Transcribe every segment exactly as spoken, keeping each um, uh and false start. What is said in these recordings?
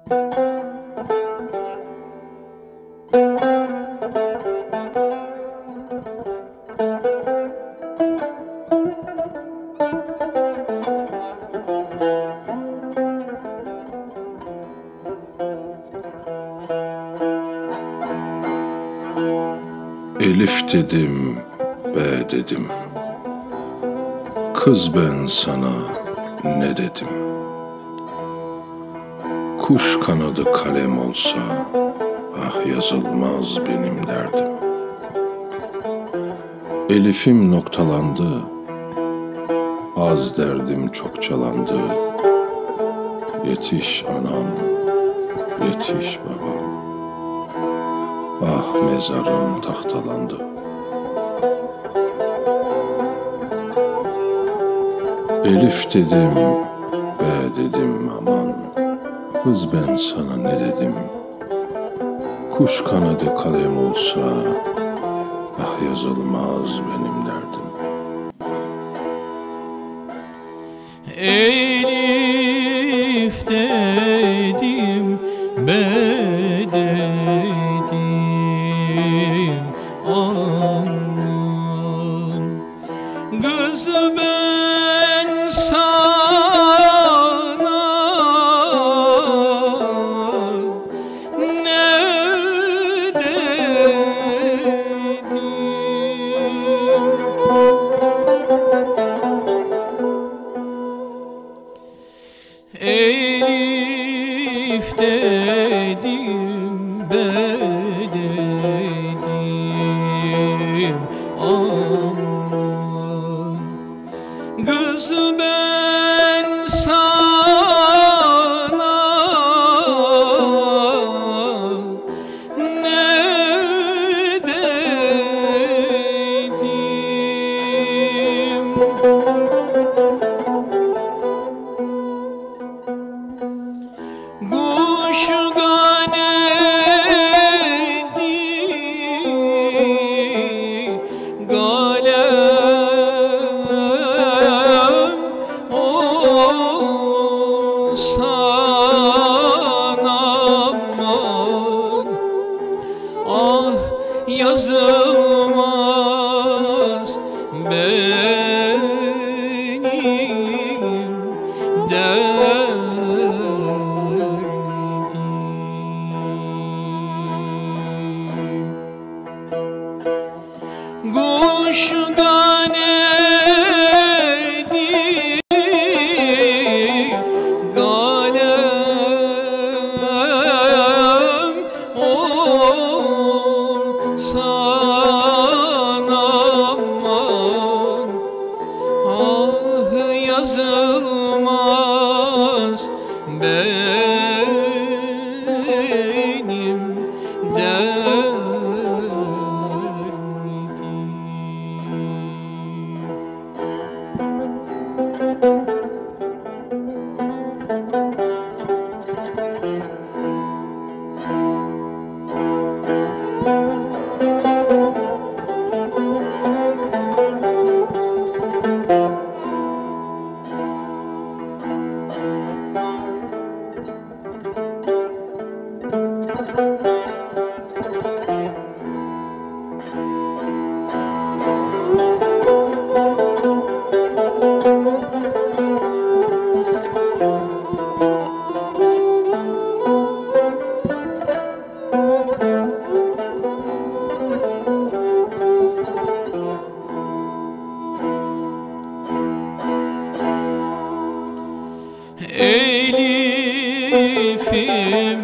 Elif dedim, be dedim. Kız ben sana ne dedim? Kuş kanadı kalem olsa, ah yazılmaz benim derdim. Elifim noktalandı, az derdim çok çalandı. Yetiş anam, yetiş babam. Ah mezarım tahtalandı. Elif dedim, be dedim aman. Kız ben sana ne dedim? Kuş kanadı kalem olsa, ah yazılmaz benim derdim. Elif dedim, be dedim aman. Kız ben sana ne dedim? Elif dedim, be dedim aman. Kız ben sana ne dedim? Kuş kanedi kalem olsan aman. Ah yazılmaz benim derdim. Kuş kanedi kalem olsan aman. Ah yazılmaz benim derdim. Elifim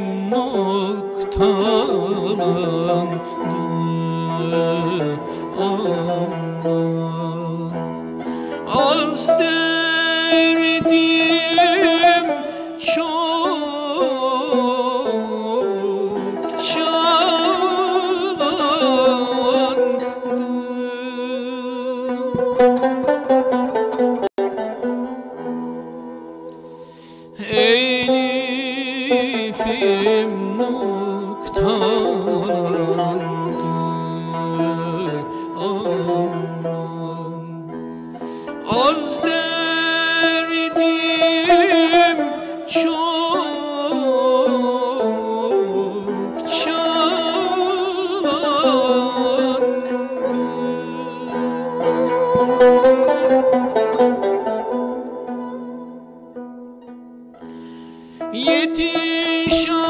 noktalandı aman. Az derdim çok çalandı. Elifim noktalandı aman. Az derdim çok Yetiş